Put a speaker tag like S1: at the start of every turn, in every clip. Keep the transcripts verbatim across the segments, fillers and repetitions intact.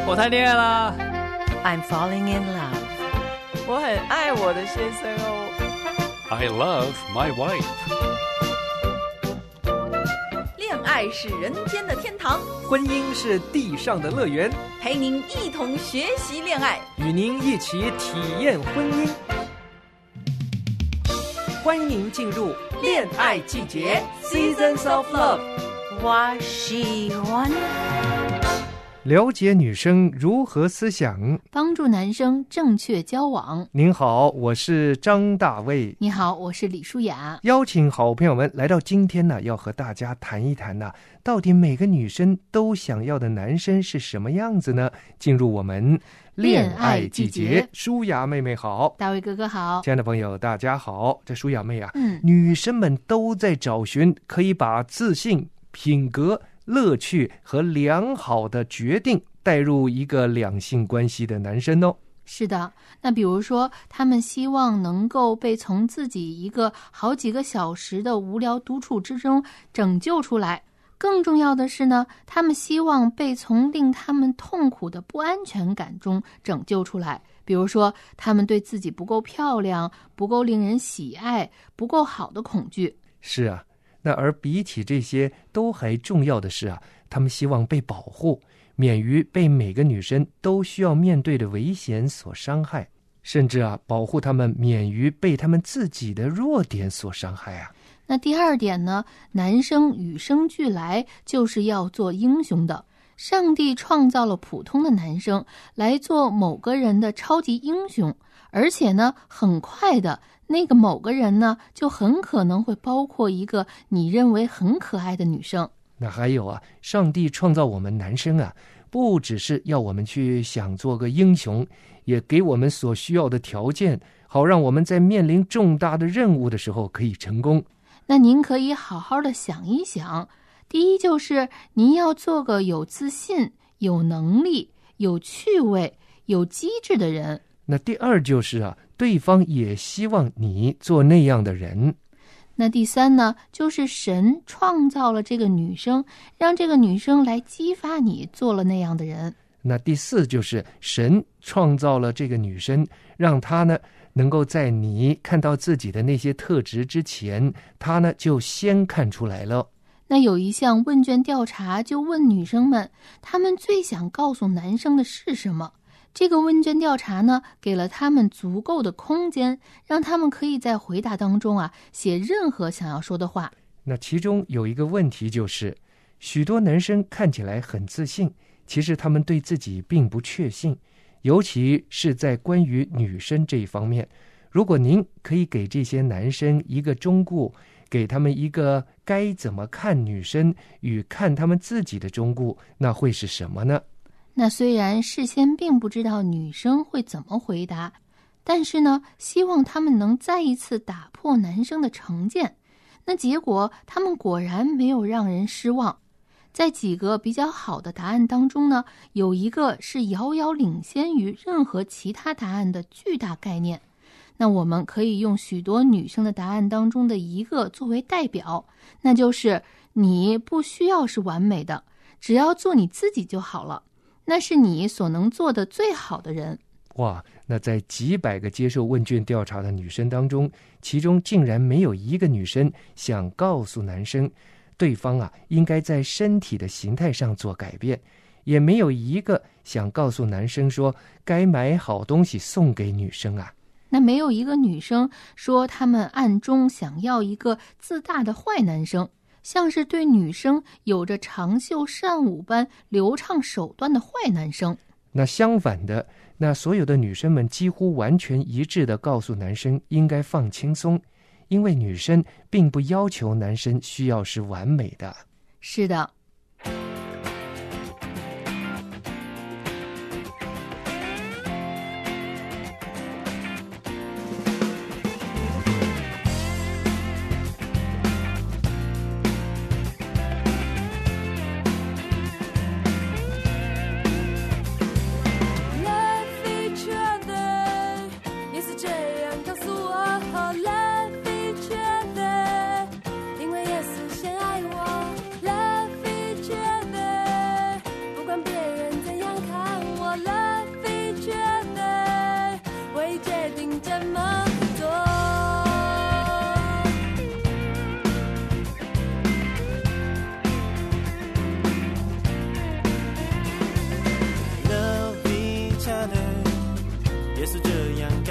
S1: 我谈恋爱啦。
S2: I'm falling in love.
S3: 我很爱我的先生哦。
S4: I love my wife.
S5: 恋爱是人间的天堂，
S1: 婚姻是地上的乐园，
S5: 陪您一同学习恋爱，
S1: 与您一起体验婚姻。欢迎您进入恋爱季节 Seasons of Love。
S2: 我喜欢
S6: 了解女生如何思想，
S7: 帮助男生正确交往。
S6: 您好，我是张大卫。
S7: 你好，我是李舒雅。
S6: 邀请好朋友们来到今天呢，要和大家谈一谈呢，到底每个女生都想要的男生是什么样子呢？进入我们恋爱季节。舒雅妹妹好，
S7: 大卫哥哥好，
S6: 亲爱的朋友大家好。这舒雅妹啊，
S7: 嗯，
S6: 女生们都在找寻可以把自信、品格、乐趣和良好的决定带入一个两性关系的男生哦。
S7: 是的，那比如说他们希望能够被从自己一个好几个小时的无聊独处之中拯救出来，更重要的是呢，他们希望被从令他们痛苦的不安全感中拯救出来。比如说他们对自己不够漂亮、不够令人喜爱、不够好的恐惧。
S6: 是啊，那而比起这些都还重要的是啊，他们希望被保护，免于被每个女生都需要面对的危险所伤害，甚至啊，保护他们免于被他们自己的弱点所伤害啊。
S7: 那第二点呢，男生与生俱来就是要做英雄的。上帝创造了普通的男生来做某个人的超级英雄，而且呢，很快的那个某个人呢，就很可能会包括一个你认为很可爱的女生。
S6: 那还有啊，上帝创造我们男生啊，不只是要我们去想做个英雄，也给我们所需要的条件，好让我们在面临重大的任务的时候可以成功。
S7: 那您可以好好的想一想，第一就是您要做个有自信、有能力、有趣味、有机智的人。
S6: 那第二就是啊，对方也希望你做那样的人。
S7: 那第三呢，就是神创造了这个女生，让这个女生来激发你做了那样的人。
S6: 那第四就是神创造了这个女生，让她呢能够在你看到自己的那些特质之前，她呢就先看出来了。
S7: 那有一项问卷调查就问女生们，她们最想告诉男生的是什么？这个问卷调查呢，给了他们足够的空间，让他们可以在回答当中啊写任何想要说的话。
S6: 那其中有一个问题就是，许多男生看起来很自信，其实他们对自己并不确信，尤其是在关于女生这一方面。如果您可以给这些男生一个忠告，给他们一个该怎么看女生与看他们自己的忠告，那会是什么呢？
S7: 那虽然事先并不知道女生会怎么回答，但是呢，希望他们能再一次打破男生的成见。那结果他们果然没有让人失望。在几个比较好的答案当中呢，有一个是遥遥领先于任何其他答案的巨大概念。那我们可以用许多女生的答案当中的一个作为代表，那就是你不需要是完美的，只要做你自己就好了。那是你所能做的最好的人。
S6: 哇，那在几百个接受问卷调查的女生当中，其中竟然没有一个女生想告诉男生，对方啊应该在身体的形态上做改变，也没有一个想告诉男生说该买好东西送给女生啊。
S7: 那没有一个女生说他们暗中想要一个自大的坏男生，像是对女生有着长袖善舞般流畅手段的坏男生。
S6: 那相反的，那所有的女生们几乎完全一致地告诉男生应该放轻松，因为女生并不要求男生需要是完美的。
S7: 是的。
S8: Love each other, 因为耶稣先爱我。Love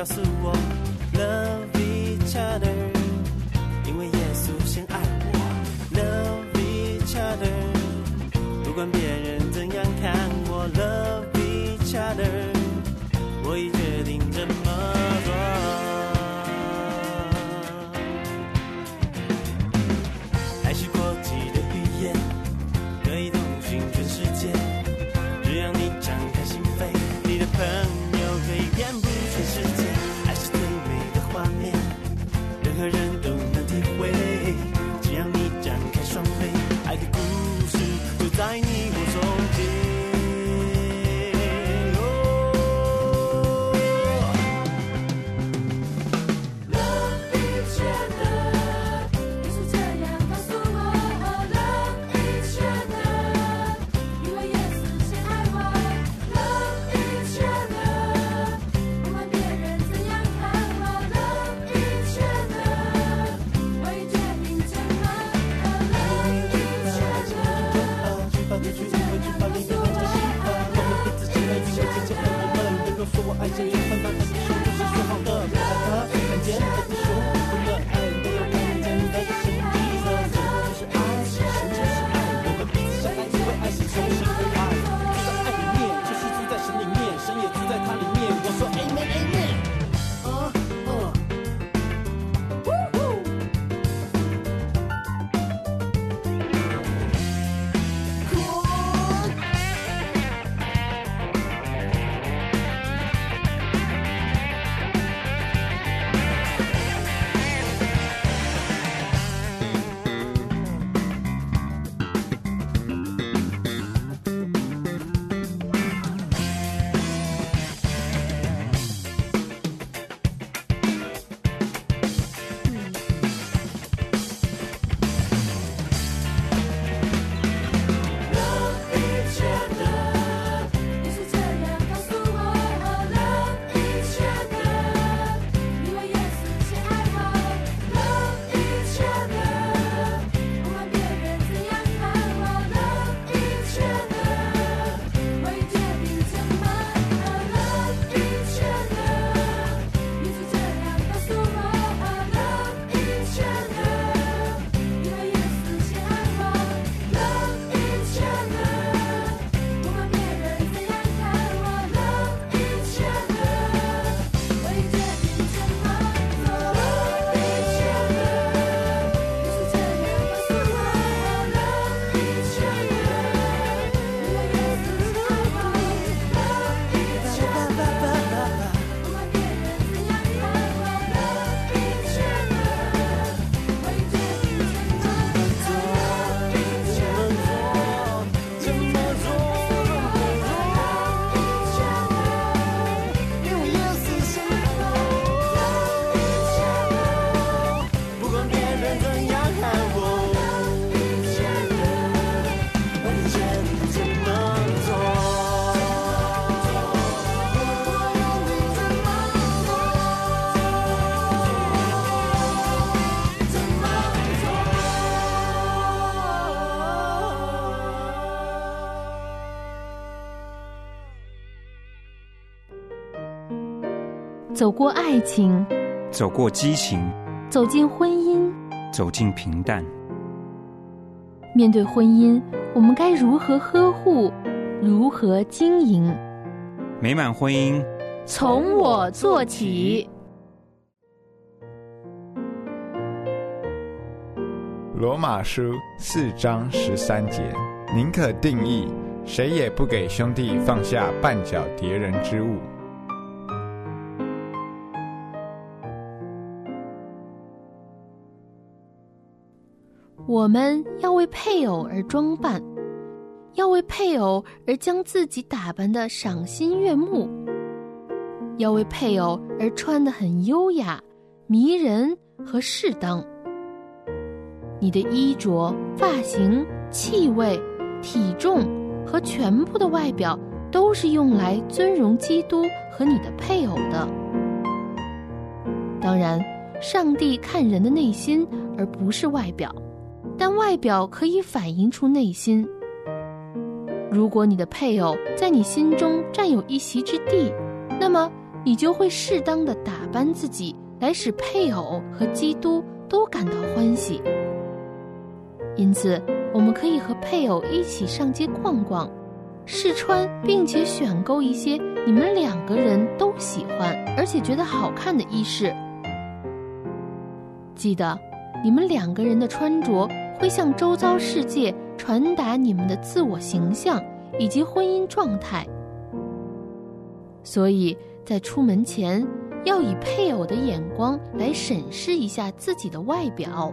S8: 告诉我 Love each other， 因为耶稣先爱我 Love each other， 不管别人怎样看我 Love each other， 我已决定这么做。爱是国际的语言，可以通讯全世界，只要你张开心扉，你的朋友可以遍布全世界。爱是最美的画面，任何人都能体会，只要你张开双臂，爱的故事就在你我中间。
S7: 走过爱情，
S9: 走过激情，
S7: 走进婚姻，
S9: 走进平淡。
S7: 面对婚姻，我们该如何呵护，如何经营？
S9: 美满婚姻
S7: 从我做起。
S10: 罗马书四章十三节，宁可定义，谁也不给兄弟放下绊脚跌人之物。
S7: 我们要为配偶而装扮，要为配偶而将自己打扮得赏心悦目，要为配偶而穿得很优雅、迷人和适当。你的衣着、发型、气味、体重和全部的外表都是用来尊荣基督和你的配偶的。当然，上帝看人的内心而不是外表，但外表可以反映出内心。如果你的配偶在你心中占有一席之地，那么你就会适当的打扮自己，来使配偶和基督都感到欢喜。因此，我们可以和配偶一起上街逛逛，试穿并且选购一些你们两个人都喜欢而且觉得好看的衣饰。记得，你们两个人的穿着会向周遭世界传达你们的自我形象以及婚姻状态。所以在出门前，要以配偶的眼光来审视一下自己的外表。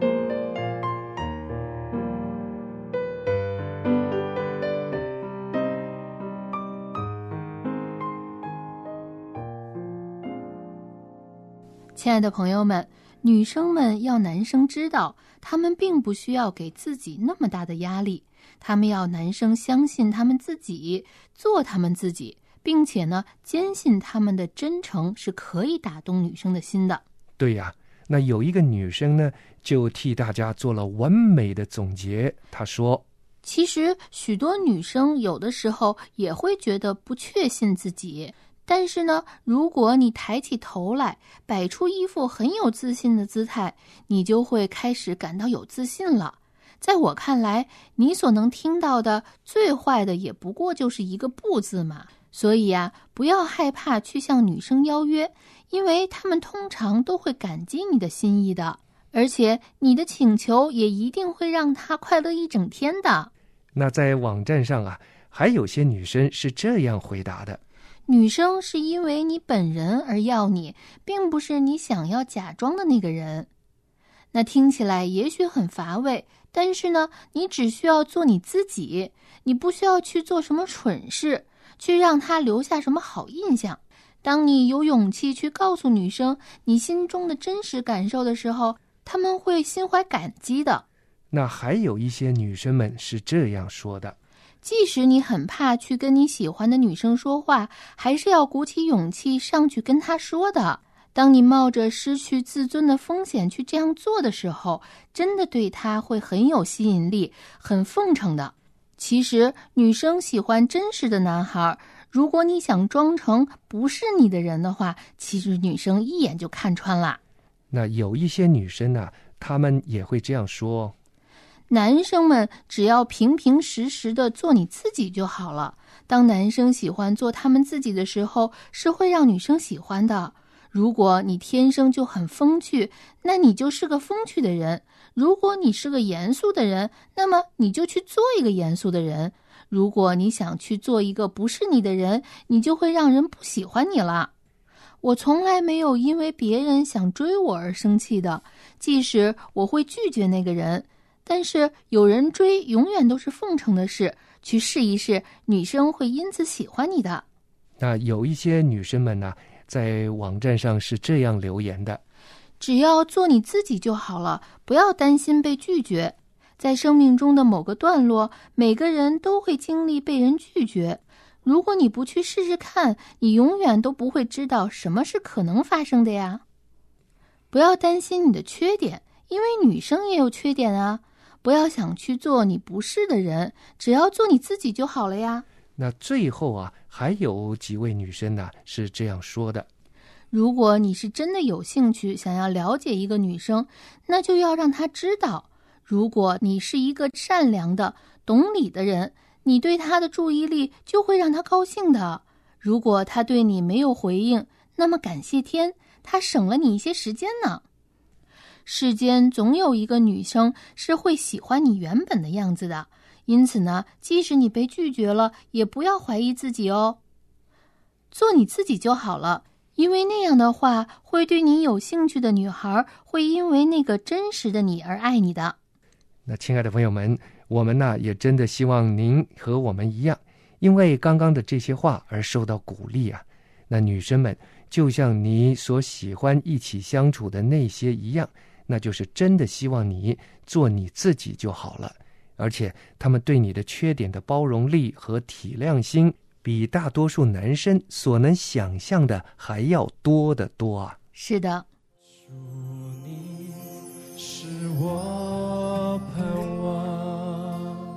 S7: 亲爱的朋友们，女生们要男生知道，他们并不需要给自己那么大的压力，他们要男生相信他们自己，做他们自己，并且呢，坚信他们的真诚是可以打动女生的心的。
S6: 对呀，那有一个女生呢，就替大家做了完美的总结。她说，
S7: 其实许多女生有的时候也会觉得不确信自己，但是呢，如果你抬起头来，摆出一副很有自信的姿态，你就会开始感到有自信了。在我看来，你所能听到的最坏的也不过就是一个不字嘛。所以啊，不要害怕去向女生邀约，因为她们通常都会感激你的心意的，而且你的请求也一定会让她快乐一整天的。
S6: 那在网站上啊，还有些女生是这样回答的：
S7: 女生是因为你本人而要你，并不是你想要假装的那个人。那听起来也许很乏味，但是呢，你只需要做你自己，你不需要去做什么蠢事，去让她留下什么好印象。当你有勇气去告诉女生你心中的真实感受的时候，她们会心怀感激的。
S6: 那还有一些女生们是这样说的：
S7: 即使你很怕去跟你喜欢的女生说话，还是要鼓起勇气上去跟她说的。当你冒着失去自尊的风险去这样做的时候，真的对她会很有吸引力，很奉承的。其实女生喜欢真实的男孩，如果你想装成不是你的人的话，其实女生一眼就看穿了。
S6: 那有一些女生啊，她们也会这样说：
S7: 男生们只要平平实实的做你自己就好了。当男生喜欢做他们自己的时候，是会让女生喜欢的。如果你天生就很风趣，那你就是个风趣的人；如果你是个严肃的人，那么你就去做一个严肃的人。如果你想去做一个不是你的人，你就会让人不喜欢你了。我从来没有因为别人想追我而生气的，即使我会拒绝那个人，但是有人追永远都是奉承的事，去试一试，女生会因此喜欢你的。
S6: 那有一些女生们呢，在网站上是这样留言的：
S7: 只要做你自己就好了，不要担心被拒绝。在生命中的某个段落，每个人都会经历被人拒绝。如果你不去试试看，你永远都不会知道什么是可能发生的呀。不要担心你的缺点，因为女生也有缺点啊。不要想去做你不是的人，只要做你自己就好了呀。
S6: 那最后啊，还有几位女生呢是这样说的：
S7: 如果你是真的有兴趣想要了解一个女生，那就要让她知道，如果你是一个善良的、懂礼的人，你对她的注意力就会让她高兴的。如果她对你没有回应，那么感谢天，她省了你一些时间呢。世间总有一个女生是会喜欢你原本的样子的，因此呢，即使你被拒绝了，也不要怀疑自己哦。做你自己就好了，因为那样的话，会对你有兴趣的女孩会因为那个真实的你而爱你的。
S6: 那亲爱的朋友们，我们呢也真的希望您和我们一样，因为刚刚的这些话而受到鼓励啊。那女生们就像你所喜欢一起相处的那些一样，那就是真的希望你做你自己就好了。而且他们对你的缺点的包容力和体谅心，比大多数男生所能想象的还要多得多啊。
S7: 是的。
S8: 主你是我盼望，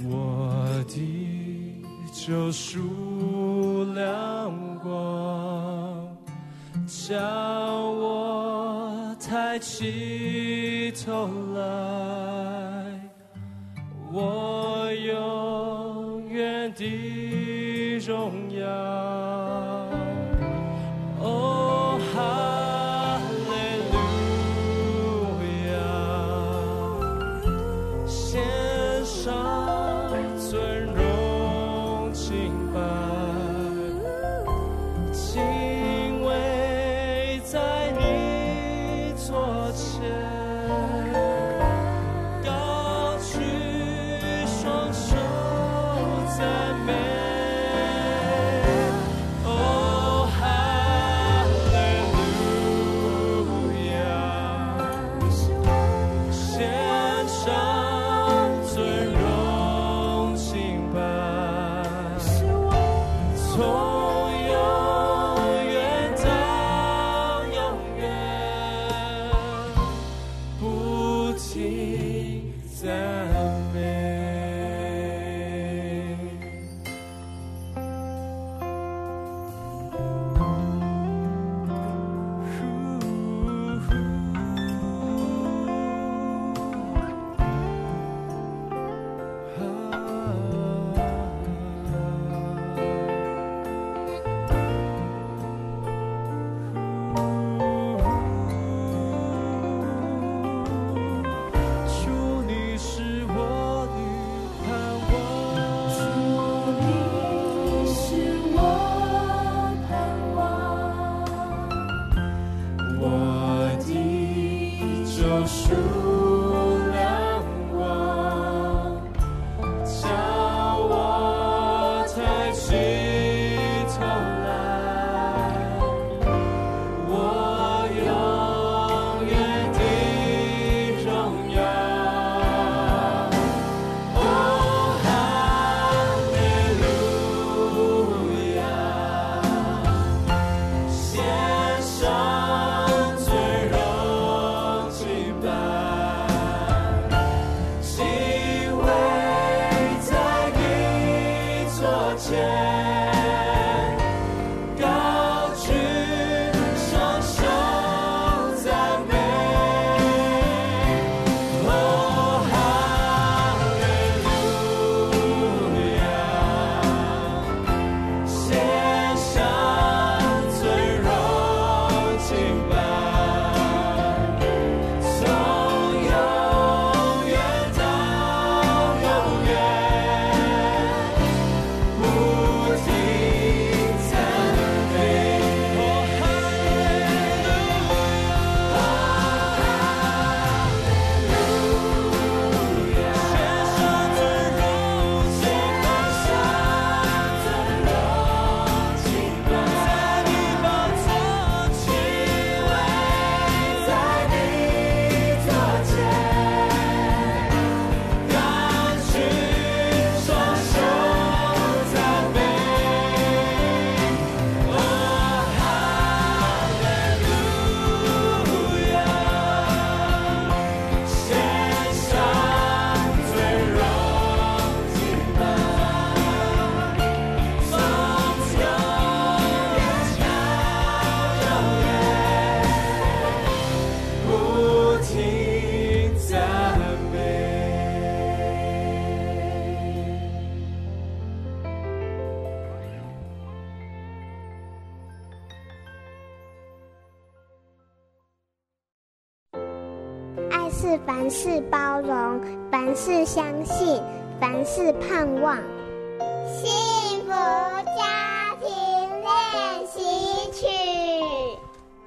S8: 我的救赎亮光， 叫我抬起头来，我永远的荣耀。哦，哈利路亚，献上尊荣敬拜，敬畏在你座前，高举双手赞美。哦，哈利路亚，献上尊荣敬拜，从
S11: 是凡事包容，凡事相信，凡事盼望。幸福家庭练习曲。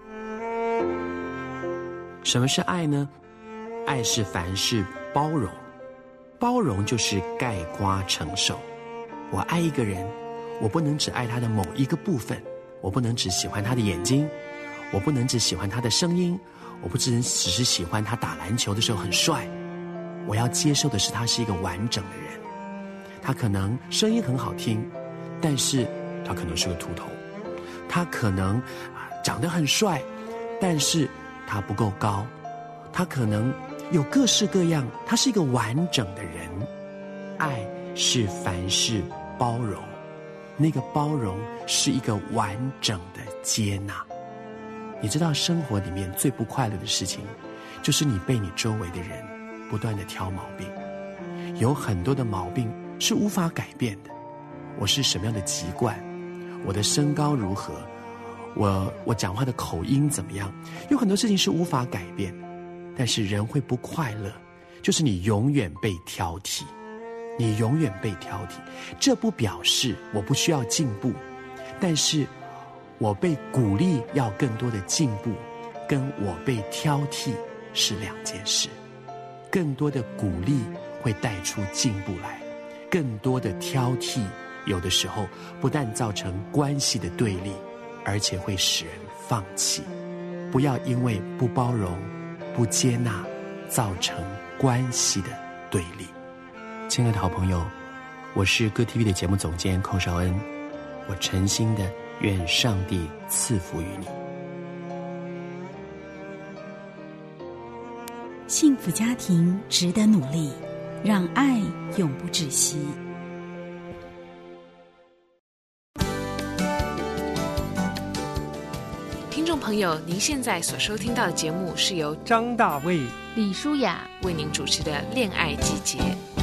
S12: 什么是爱呢？爱是凡事包容，包容就是概括承受。我爱一个人，我不能只爱他的某一个部分，我不能只喜欢他的眼睛，我不能只喜欢他的声音，我不只能只是喜欢他打篮球的时候很帅，我要接受的是他是一个完整的人。他可能声音很好听，但是他可能是个秃头。他可能长得很帅，但是他不够高。他可能有各式各样，他是一个完整的人。爱是凡事包容，那个包容是一个完整的接纳。 你知道生活里面最不快乐的事情，就是你被你周围的人不断的挑毛病。有很多的毛病是无法改变的，我是什么样的籍贯，我的身高如何，我我讲话的口音怎么样，有很多事情是无法改变。但是人会不快乐，就是你永远被挑剔，你永远被挑剔。这不表示我不需要进步，但是我被鼓励要更多的进步，跟我被挑剔是两件事。更多的鼓励会带出进步来，更多的挑剔有的时候不但造成关系的对立，而且会使人放弃。不要因为不包容、不接纳，造成关系的对立。亲爱的好朋友，我是歌 T V 的节目总监寇绍恩，我诚心的愿上帝赐福于你。
S13: 幸福家庭值得努力，让爱永不止息。
S14: 听众朋友，您现在所收听到的节目是由
S6: 张大卫、
S7: 李舒雅
S14: 为您主持的《恋爱季节》。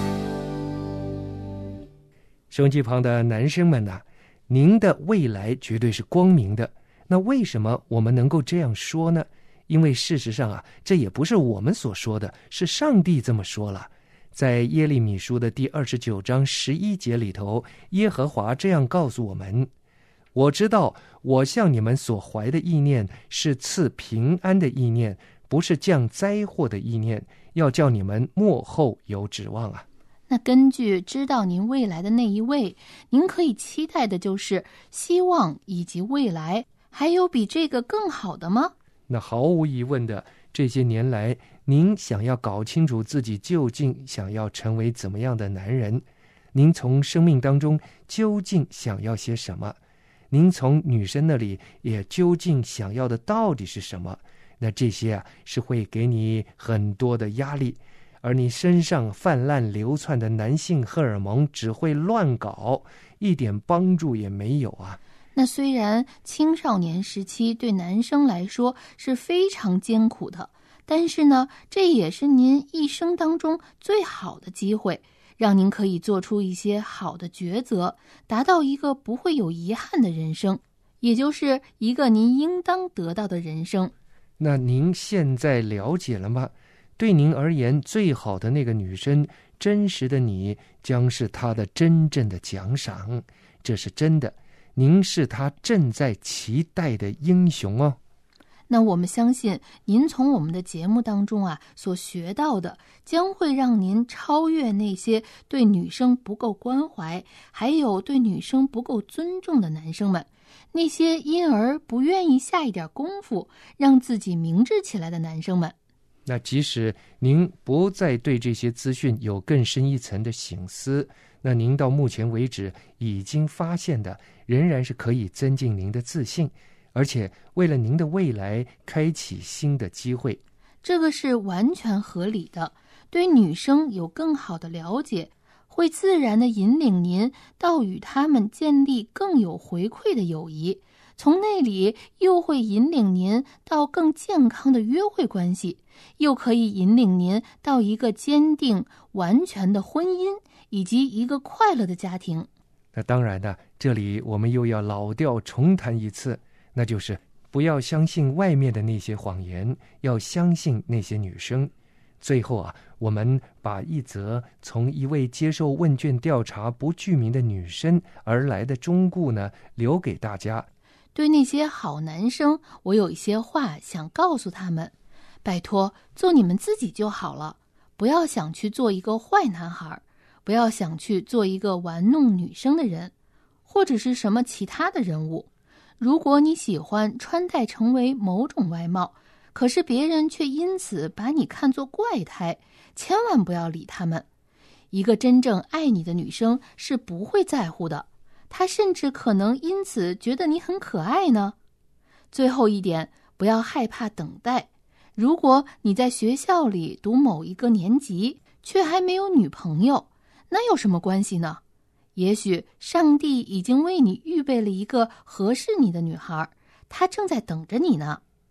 S6: 收音机旁的男生们啊，您的未来绝对是光明的。那为什么我们能够这样说呢？因为事实上啊，这也不是我们所说的，是上帝这么说了。在耶利米书的第二十九章十一节里头，耶和华这样告诉我们：我知道我向你们所怀的意念是赐平安的意念，不是降灾祸的意念，要叫你们末后有指望啊。
S7: 那根据知道您未来的那一位，您可以期待的就是希望以及未来，还有比这个更好的吗？
S6: 那毫无疑问的，这些年来您想要搞清楚自己究竟想要成为怎么样的男人，您从生命当中究竟想要些什么，您从女生那里也究竟想要的到底是什么，那这些啊是会给你很多的压力，而你身上泛滥流窜的男性荷尔蒙只会乱搞，一点帮助也没有啊。
S7: 那虽然青少年时期对男生来说是非常艰苦的，但是呢，这也是您一生当中最好的机会，让您可以做出一些好的抉择，达到一个不会有遗憾的人生，也就是一个您应当得到的人生。
S6: 那您现在了解了吗？对您而言，最好的那个女生，真实的你将是她的真正的奖赏，这是真的。您是他正在期待的英雄哦。
S7: 那我们相信您从我们的节目当中啊所学到的，将会让您超越那些对女生不够关怀，还有对女生不够尊重的男生们，那些因而不愿意下一点功夫让自己明智起来的男生们。
S6: 那即使您不再对这些资讯有更深一层的省思，那您到目前为止已经发现的，仍然是可以增进您的自信，而且为了您的未来开启新的机会。
S7: 这个是完全合理的，对女生有更好的了解，会自然地引领您到与他们建立更有回馈的友谊，从那里又会引领您到更健康的约会关系，又可以引领您到一个坚定完全的婚姻，以及一个快乐的家庭。
S6: 那当然呢，这里我们又要老调重弹一次，那就是不要相信外面的那些谎言，要相信那些女生。最后啊，我们把一则从一位接受问卷调查不具名的女生而来的忠告呢，留给大家。
S7: 对那些好男生，我有一些话想告诉他们：拜托，做你们自己就好了，不要想去做一个坏男孩，不要想去做一个玩弄女生的人，或者是什么其他的人物。如果你喜欢穿戴成为某种外貌，可是别人却因此把你看作怪胎，千万不要理他们。一个真正爱你的女生是不会在乎的，她甚至可能因此觉得你很可爱呢。最后一点，不要害怕等待。如果你在学校里读某一个年级，却还没有女朋友，那有什么关系呢？也许上帝已经为你预备了一个合适你的女孩，她正在等着你呢。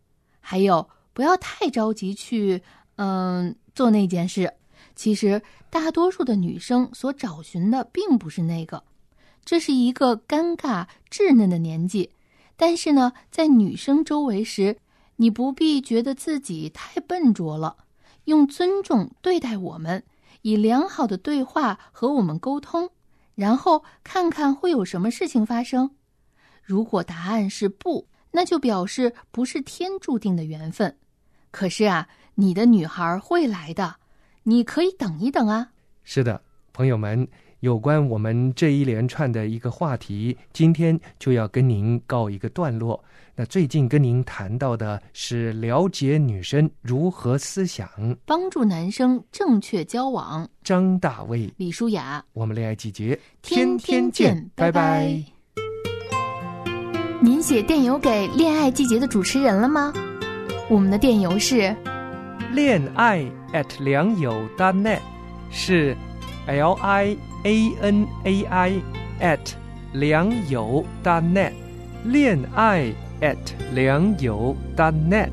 S7: 还有不要太着急去嗯做那件事。其实大多数的女生所找寻的并不是那个，这是一个尴尬稚嫩的年纪。但是呢，在女生周围时，你不必觉得自己太笨拙了，用尊重对待我们，以良好的对话和我们沟通，然后看看会有什么事情发生。如果答案是不，那就表示不是天注定的缘分。可是啊，你的女孩会来的，你可以等一等啊。
S6: 是的，朋友们，有关我们这一连串的一个话题，今天就要跟您告一个段落。那最近跟您谈到的是了解女生如何思想，
S7: 帮助男生正确交往。
S6: 张大卫、
S7: 李舒雅，
S6: 我们恋爱季节
S7: 天天见，拜拜。
S15: 您写电邮给恋爱季节的主持人了吗？我们的电邮是
S6: 恋爱 at 良友 dot net， 是 L I A N A I at 良友 dot net， 恋爱 at 良友 dot net。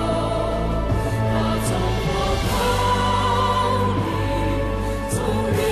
S16: 从